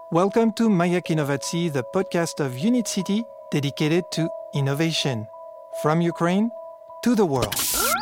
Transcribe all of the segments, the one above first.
Welcome to Mayak Innovacji, the podcast of Unit City dedicated to innovation. From Ukraine to the world.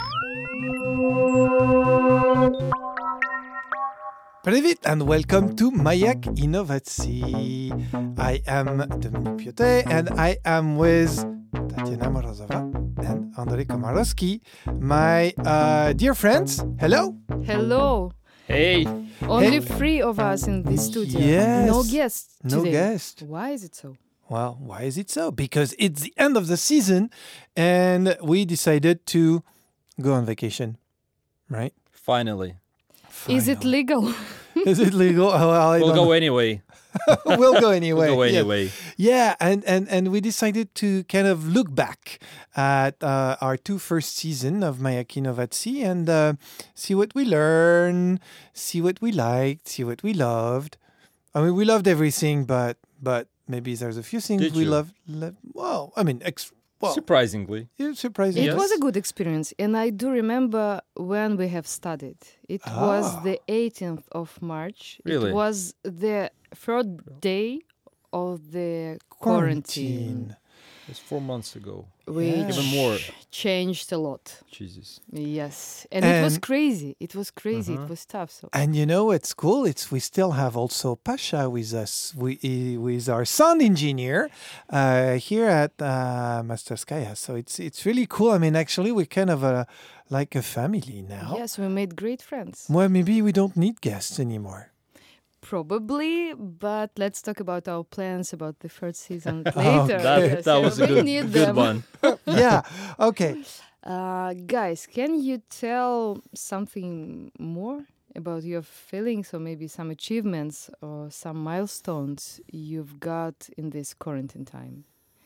Привет and welcome to Mayak Innovacji. I am Dominique Piotet and I am with Tatiana Morozova and Andrei Komarowski, my dear friends. Hello. Hello. Hey. Only three of us in this studio. Yes. No guests today. No guest. Why is it so? Well, why is it so? Because it's the end of the season and we decided to go on vacation, right? Finally. Is it legal? Is it legal? Oh, well, We'll go anyway. We'll go anyway. We'll go Yeah. anyway. Yeah, and we decided to kind of look back at our two first season of Mayak Innovacji and see what we learned, see what we liked, see what we loved. I mean, we loved everything, but maybe there's a few things Did we you? loved. Well, I mean, Surprisingly. yeah, surprising. It Yes. was a good experience. And I do remember when we have studied. It was the 18th of March. Really? It was the third day of the quarantine. It was 4 months ago. Which Even more. changed a lot. Jesus. Yes. And it was And- crazy. It was crazy. It was tough. So And you know, it's cool. We still have also Pasha with us, with our sound engineer here at Masterskaya. So it's really cool. I mean, actually, we're kind of like a family now. yes, we made great friends. Well, maybe we don't need guests anymore. Probably, but let's talk about our plans about the third season later. Okay. That was a We need good them. one. Yeah. Okay. Guys, can you tell something more about your feelings or maybe some achievements or some milestones you've got in this quarantine time?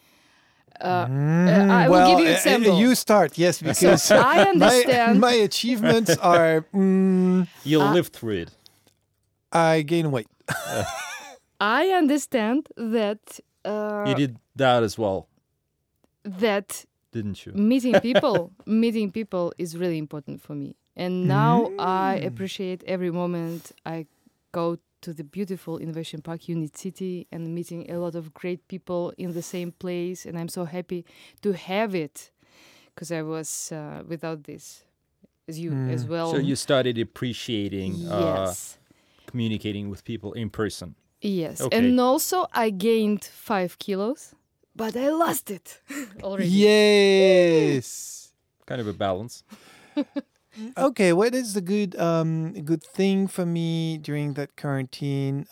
I will give you an example. You start, yes, because I understand. my achievements are You'll live through it. I gain weight. I understand that You did that as well, that didn't you? meeting people is really important for me. And now I appreciate every moment I go to the beautiful Innovation Park Unit City and meeting a lot of great people in the same place. And I'm so happy to have it because I was without this, as you as well. So you started appreciating Yes. communicating with people in person. Yes. Okay. And also I gained 5 kilos, but I lost it already. Yes. Kind of a balance. Okay, what is the good thing for me during that quarantine?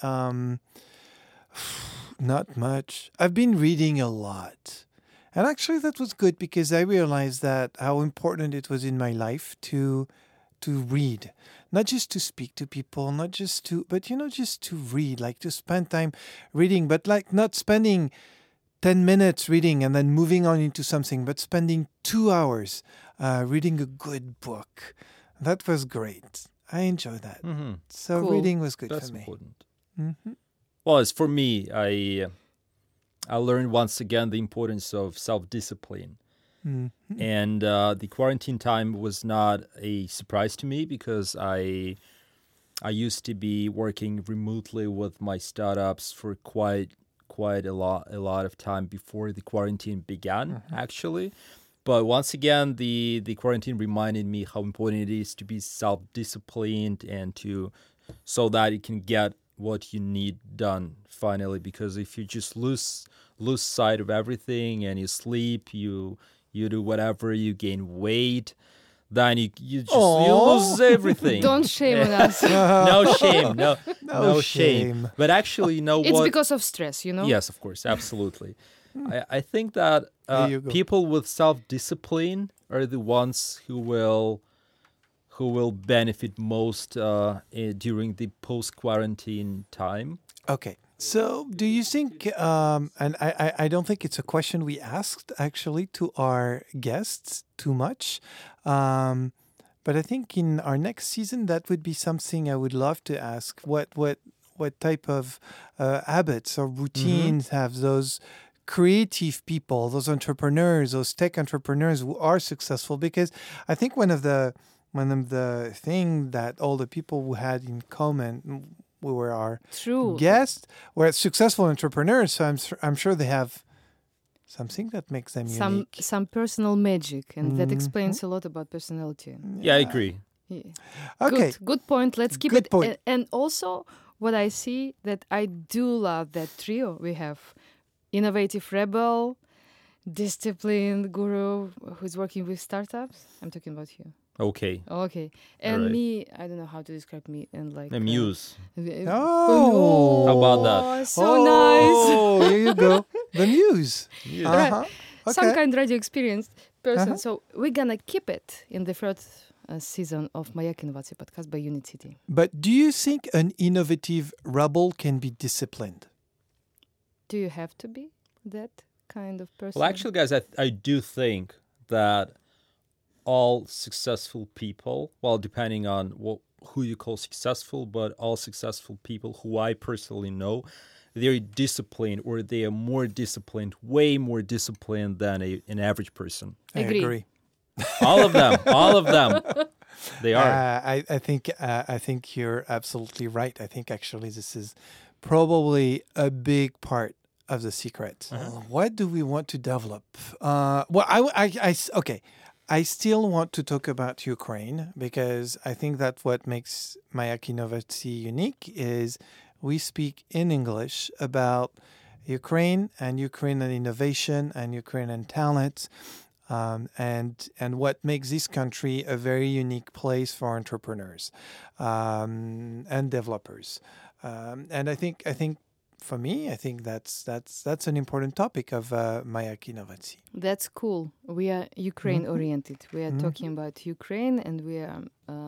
Not much. I've been reading a lot. And actually that was good because I realized that how important it was in my life to read. Not just to speak to people, not just to but just to read, like to spend time reading, but like not spending 10 minutes reading and then moving on into something, but spending 2 hours reading a good book. That was great. I enjoyed that. Hmm. So Cool. reading was good That's for me. important. Hmm. Well, as for me, I learned once again the importance of self-discipline. And the quarantine time was not a surprise to me because I used to be working remotely with my startups for quite a lot of time before the quarantine began, actually. But once again, the quarantine reminded me how important it is to be self-disciplined and so that you can get what you need done finally. Because if you just lose sight of everything and you sleep, you do whatever, you gain weight, then you lose everything. Don't shame on us. No shame, no No shame. shame. But actually, you know It's what? because of stress, you know? Yes, of course, absolutely. I think that There you go. people with self-discipline are the ones who will benefit most during the post-quarantine time. Okay. So do you think, and I don't think it's a question we asked actually to our guests too much, but I think in our next season that would be something I would love to ask. What type of habits or routines have those creative people, those entrepreneurs, those tech entrepreneurs who are successful? Because I think one of the thing that all the people who had in common we were our True. guests. We're successful entrepreneurs, so I'm sure they have something that makes them unique. Some personal magic, and that explains a lot about personality. Yeah, I agree. Yeah. Okay. Good point. Let's keep Good it. point. And also, what I see that I do love that trio. We have innovative rebel, disciplined guru who's working with startups. I'm talking about you. Okay. Okay. And Alright. me, I don't know how to describe me. And like The muse. Oh. How about that? So nice. Oh, here you go. The muse. Muse. Uh-huh. Some Okay. kind radio experienced person. Uh-huh. So we're gonna keep it in the third season of Mayak Innovacja podcast by Unit City. But do you think an innovative rebel can be disciplined? Do you have to be that kind of person? Well, actually, guys, I do think that all successful people, well, depending on who you call successful, but all successful people who I personally know, they're disciplined, or they are more disciplined, way more disciplined than an average person. I Agree. agree. All of them, they are. I think you're absolutely right. I think actually this is probably a big part of the secret. What do we want to develop? Okay. I still want to talk about Ukraine because I think that what makes Mayak Innovacji unique is we speak in English about Ukraine and Ukrainian innovation and Ukrainian talent. And what makes this country a very unique place for entrepreneurs and developers. And I think for me, I think that's an important topic of Mayak Innovacji. That's cool. We are Ukraine oriented. We are talking about Ukraine, and we are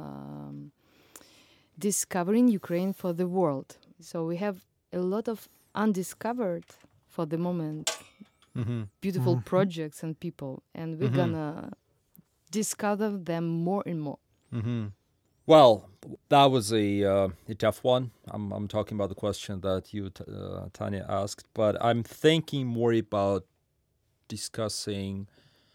discovering Ukraine for the world. So we have a lot of undiscovered, for the moment, beautiful projects and people, and we're gonna discover them more and more. Well, that was a tough one. I'm talking about the question that you, Tanya, asked, but I'm thinking more about discussing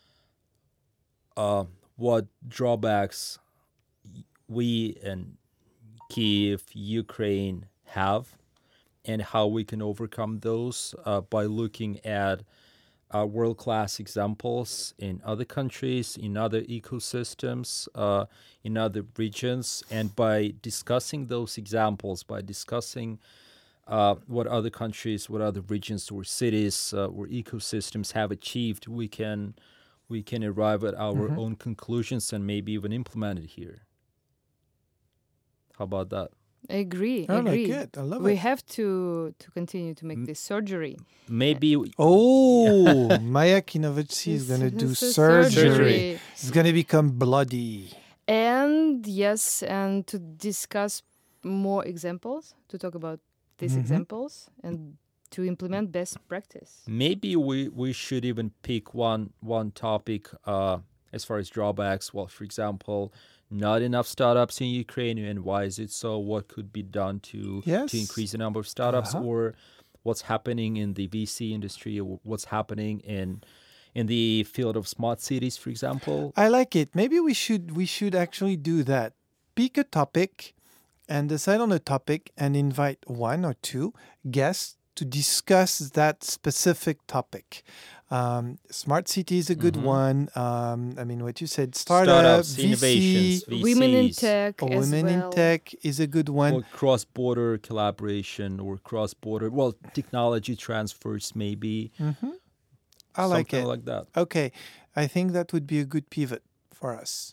what drawbacks we in Kyiv, Ukraine have, and how we can overcome those by looking at world-class examples in other countries, in other ecosystems, in other regions, and by discussing those examples, by discussing what other countries, what other regions or cities or ecosystems have achieved, we can arrive at our own conclusions and maybe even implement it here. How about that? I agree. I like agree. it. I love we it. have to continue to make this surgery. Maybe Oh, Mayak Innovacji is going to do This is surgery. It's going to become bloody. And yes, and to discuss more examples, to talk about these examples, and to implement best practice. maybe we should even pick one topic as far as drawbacks. Well, for example, not enough startups in Ukraine, and why is it so? What could be done to increase the number of startups, or what's happening in the VC industry, or what's happening in the field of smart cities, for example? I like it. Maybe we should actually do that. Pick a topic and decide on a topic and invite one or two guests to discuss that specific topic. Smart city is a good one. I mean, what you said, startups, VC, innovations, VCs, Women in tech or as women well. in tech is a good one. or cross-border collaboration, or cross-border, technology transfers, maybe. I like something it. like that. Okay, I think that would be a good pivot for us.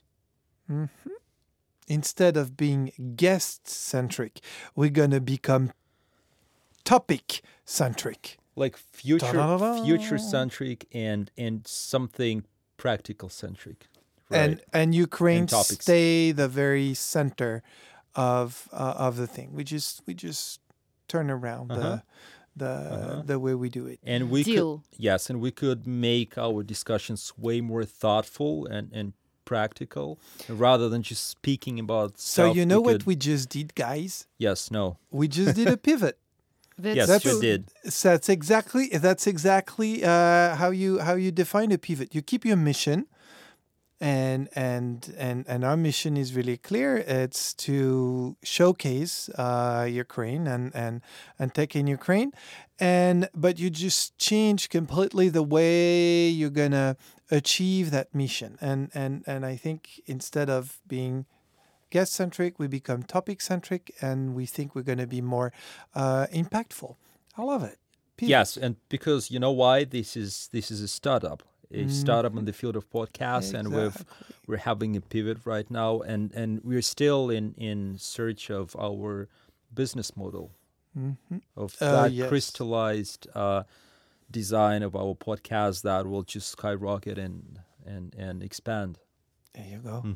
Instead of being guest-centric, we're going to become topic-centric. Like Ta-da-da-da. future-centric and something practical-centric. Right. And Ukraine And topics. stay the very center of the thing. We just turn around the way we do it. And we Deal. could make our discussions way more thoughtful and practical, rather than just speaking about So stuff. you know what we just did, guys? Yes, no. We just did a pivot. Yes, That's you true. did. So that's exactly how you define a pivot. You keep your mission, and our mission is really clear. It's to showcase Ukraine and tech in Ukraine, but you just change completely the way you're gonna achieve that mission. And I think instead of being guest centric, we become topic centric, and we think we're gonna be more impactful. I love it. Pivot. Yes, and because you know why this is a startup. A startup in the field of podcasts, and we're having a pivot right now, and we're still in search of our business model, of that crystallized design of our podcast that will just skyrocket and expand. There you go.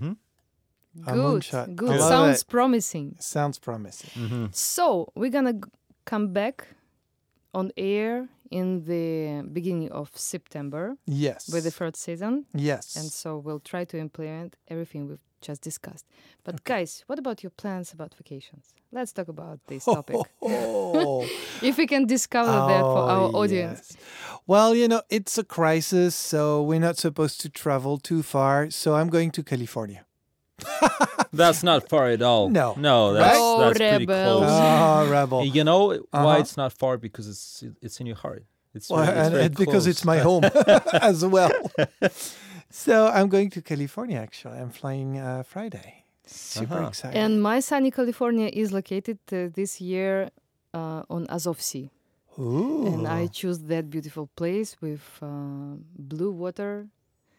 Good. Sounds promising. Sounds promising. So we're gonna come back on air in the beginning of September. Yes. With the first season. Yes. And so we'll try to implement everything we've just discussed. But guys, what about your plans about vacations? Let's talk about this topic. If we can discover that for our audience. Yes. Well, it's a crisis, so we're not supposed to travel too far. So I'm going to California. That's not far at all. No, that's pretty rebel. close. Oh, rebel! You know why it's not far? Because it's in your heart. It's very because it's my home as well. So I'm going to California. Actually, I'm flying Friday. Super excited. And my sunny California is located this year on Azov Sea. Ooh. And I choose that beautiful place with blue water.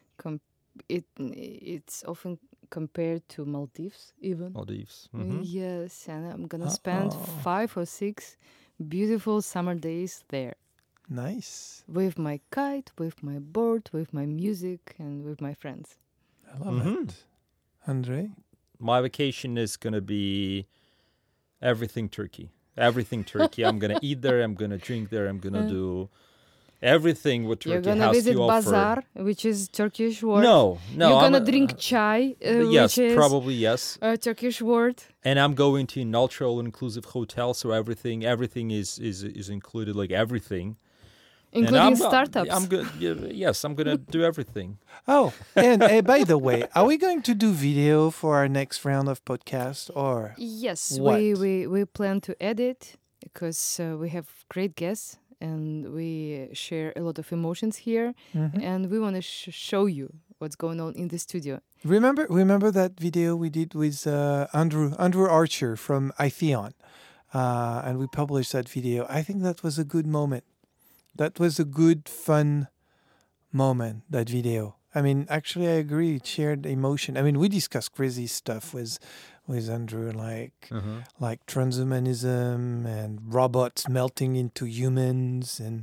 It's often compared to Maldives, even. Maldives. Yes, and I'm gonna spend 5 or 6 beautiful summer days there. Nice. With my kite, with my board, with my music, and with my friends. I love it. Andre? My vacation is gonna be everything Turkey. Everything Turkey. I'm gonna eat there. I'm gonna drink there. I'm gonna do everything what Turkey has to offer. You're gonna visit bazaar, which is Turkish word. No. You're gonna drink chai, yes, which is probably yes. A Turkish word. And I'm going to an ultra all-inclusive hotel, so everything is included, like everything. Including startups. I'm good. Yes, I'm gonna do everything. Oh, and by the way, are we going to do video for our next round of podcast or? Yes, what? we plan to edit because we have great guests and we share a lot of emotions here, and we want to show you what's going on in the studio. Remember that video we did with Andrew Archer from iTheon, and we published that video. I think that was a good moment. That was a good, fun moment, that video. I mean, actually, I agree. It shared emotion. I mean, we discussed crazy stuff with Andrew, like transhumanism and robots melting into humans. And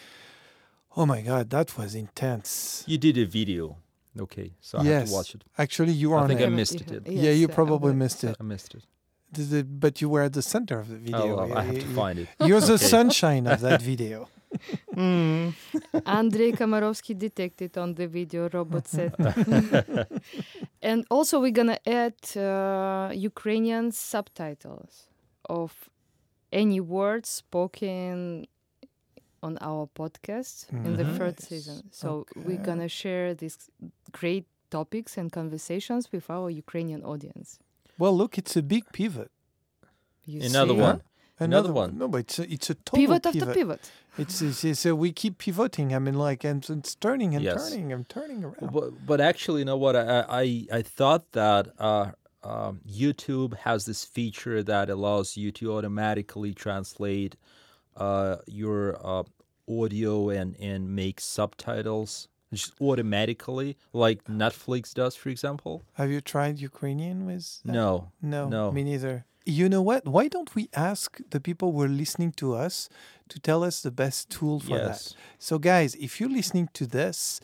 oh my God, that was intense. You did a video. Okay, so I have to watch it. Actually, you were on it. I think I missed it. Yeah, you probably missed it. I missed it. But you were at the center of the video. I have to find it. You're the sunshine of that video. Andrei Komarovsky detected on the video robot set. And also we're gonna add Ukrainian subtitles of any words spoken on our podcast in the first season. So we're gonna share these great topics and conversations with our Ukrainian audience. Well, look, it's a big pivot. Another one. Another one. No, but it's a total pivot after pivot. It's so we keep pivoting. I mean, like, and it's turning and turning and turning around. But actually, you know what? I thought that YouTube has this feature that allows you to automatically translate your audio and make subtitles just automatically, like Netflix does, for example. Have you tried Ukrainian with that? No, me neither. You know what? Why don't we ask the people who are listening to us to tell us the best tool for that? So, guys, if you're listening to this,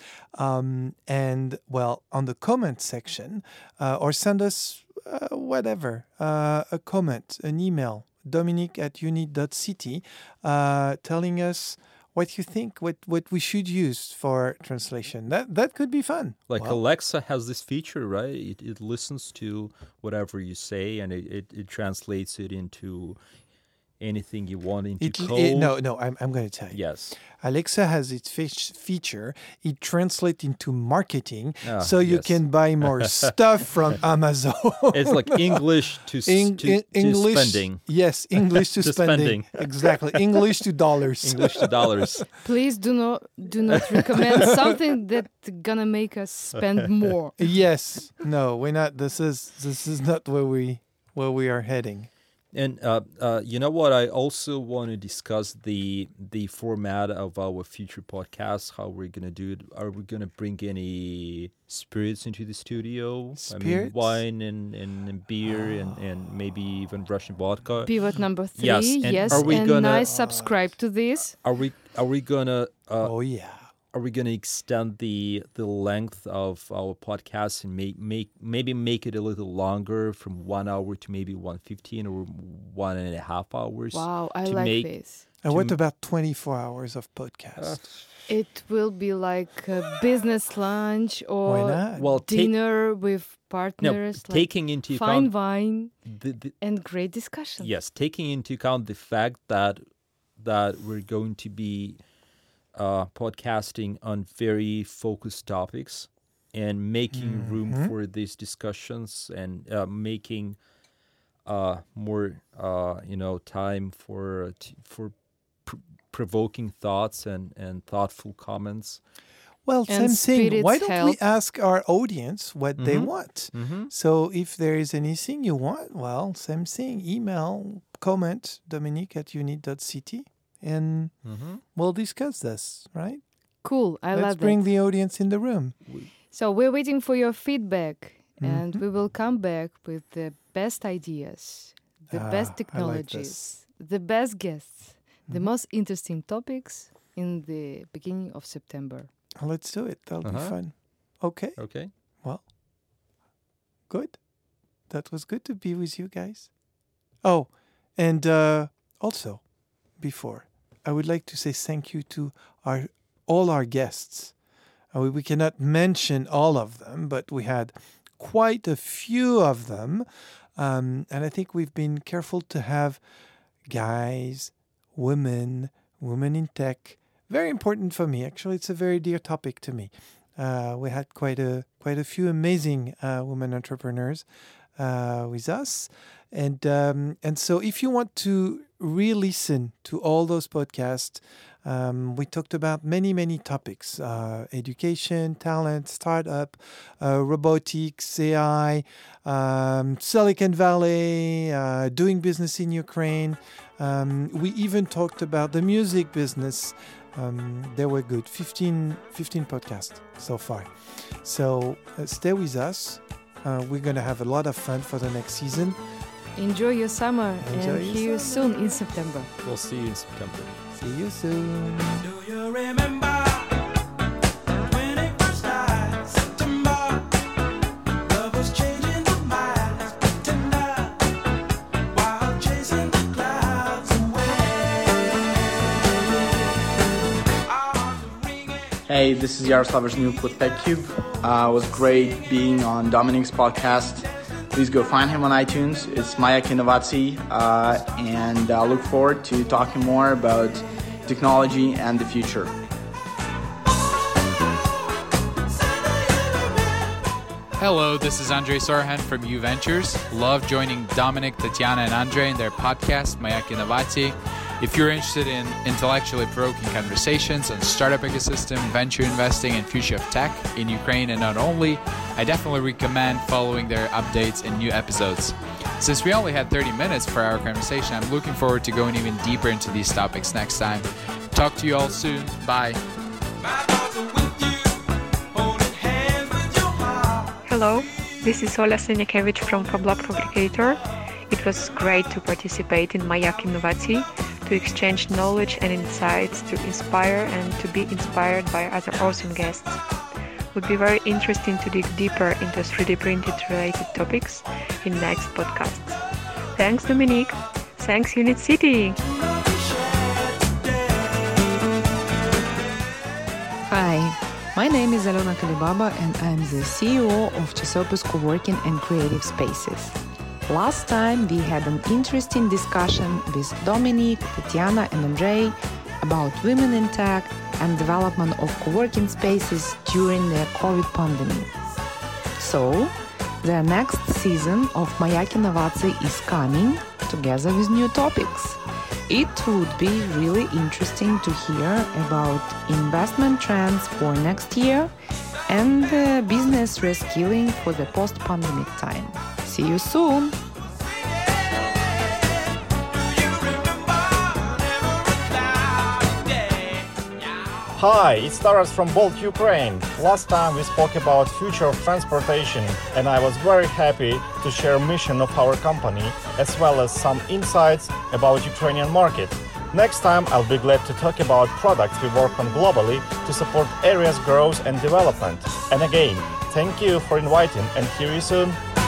and well, on the comment section, or send us whatever, a comment, an email, dominic@unit.city, telling us what you think, what we should use for translation. That could be fun. Like Alexa has this feature, right? It listens to whatever you say and it translates it into anything you want into code? No, I'm going to tell you. Yes. Alexa has its feature. It translates into marketing, Ah, so you yes. can buy more stuff from Amazon. It's like English to English, spending. Yes, English to To spending. Exactly, English to dollars. English to dollars. Please do not recommend something that gonna make us spend more. Yes, no, we're not. This is not where we are heading. And you know what? I also want to discuss the format of our future podcast. How we're gonna do it? Are we gonna bring any spirits into the studio? Spirits? I mean, wine and beer and maybe even Russian vodka. Pivot number 3, Yes, and are we and gonna- nice subscribe to this. Are we gonna Oh yeah. are we gonna extend the length of our podcast and maybe make it a little longer from 1 hour to maybe 1:15 or 1.5 hours? Wow, I to like make- this. And what about 24 hours of podcast? It will be like a business lunch Why or not? Well, dinner with no, partners, like taking into fine account wine the and great discussion. yes, taking into account the fact that we're going to be podcasting on very focused topics and making room for these discussions and making more time for provoking thoughts and thoughtful comments. Well, And same thing. Why spirits don't we help. ask our audience what they Mhm. want? Mm-hmm. So if there is anything you want, well, same thing. Email, comment, Dominique@unit.ct, and Mm-hmm. we'll discuss this, right? Cool, I Let's love bring that. the audience in the room. So we're waiting for your feedback, Mm-hmm. and we will come back with the best ideas, the best I like technologies, the best guests, the Mm-hmm. most interesting topics in the beginning of September. Let's do it. That'll be Uh-huh. fun. Okay, Okay. good. That was good to be with you guys. Oh, and also, before, I would like to say thank you to all our guests. We cannot mention all of them, but we had quite a few of them. And I think we've been careful to have guys, women in tech. Very important for me. Actually, it's a very dear topic to me. We had quite a few amazing women entrepreneurs with us, and so if you want to re-listen to all those podcasts, we talked about many topics: education, talent, startup, robotics, AI, Silicon Valley, doing business in Ukraine. We even talked about the music business. They were good. 15 podcasts so far. So stay with us. We're going to have a lot of fun for the next season. Enjoy your summer Enjoy and your see you soon in September. We'll see you in September. See you soon. Do you remember when it first died? September, love was changing the minds of pretender while chasing the clouds away. Our hearts were ringing. Hey, this is Yaroslav Zhnyuk with PetCube. It was great being on Dominic's podcast. Please go find him on iTunes. It's Mayak Innovacji, and I look forward to talking more about technology and the future. Hello, this is Andrei Sorhan from U Ventures. Love joining Dominic, Tatiana, and Andrei in their podcast, Mayak Innovacji. If you're interested in intellectually provoking conversations on startup ecosystem, venture investing, and future of tech in Ukraine and not only, I definitely recommend following their updates and new episodes. Since we only had 30 minutes for our conversation, I'm looking forward to going even deeper into these topics next time. Talk to you all soon. Bye. My thoughts are with you, holding hands with your heart. Hello, this is Ola Senikevich from Fablab Fabricator. It was great to participate in Mayak Innovacji, to exchange knowledge and insights, to inspire and to be inspired by other awesome guests. Would be very interesting to dig deeper into 3D printed related topics in next podcasts. Thanks, Dominique. Thanks, Unit City. Hi, my name is Alona Kalibaba and I'm the CEO of Chisopus Co-working and Creative Spaces. Last time we had an interesting discussion with Dominic, Tatiana and Andrei about women in tech and development of co-working spaces during the COVID pandemic. So, the next season of Mayaki Innovacji is coming together with new topics. It would be really interesting to hear about investment trends for next year and business reskilling for the post-pandemic time. See you soon! Hi, it's Taras from Bolt, Ukraine. Last time we spoke about future of transportation, and I was very happy to share mission of our company as well as some insights about Ukrainian market. Next time I'll be glad to talk about products we work on globally to support areas growth and development. And again, thank you for inviting and hear you soon.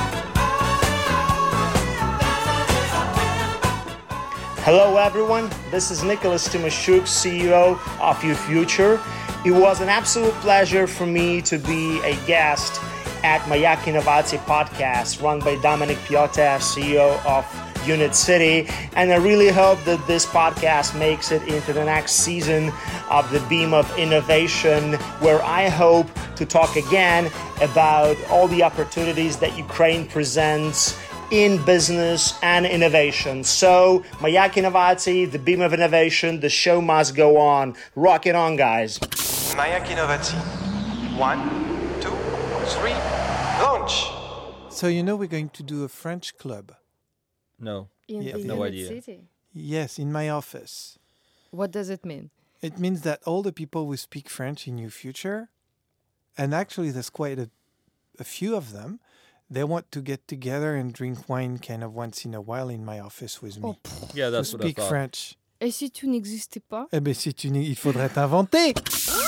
Hello everyone, this is Nicholas Timashuk, CEO of YouFuture. It was an absolute pleasure for me to be a guest at Mayaki Innovacji podcast run by Dominic Piotr, CEO of Unit City, and I really hope that this podcast makes it into the next season of the Beam of Innovation, where I hope to talk again about all the opportunities that Ukraine presents in business and innovation. So, Mayaki Innovacji, the Beam of Innovation, the show must go on. Rock it on, guys. Mayaki Innovacji. 1, 2, 3, launch! So you know we're going to do a French club. No. In Yeah. the No Unit idea. City. Yes, in my office. What does it mean? It means that all the people who speak French in YouFuture, and actually there's quite a few of them, they want to get together and drink wine kind of once in a while in my office with me. Yeah, To that's what I speak thought. French. Et si tu n'existais pas? Eh bien, il faudrait t'inventer.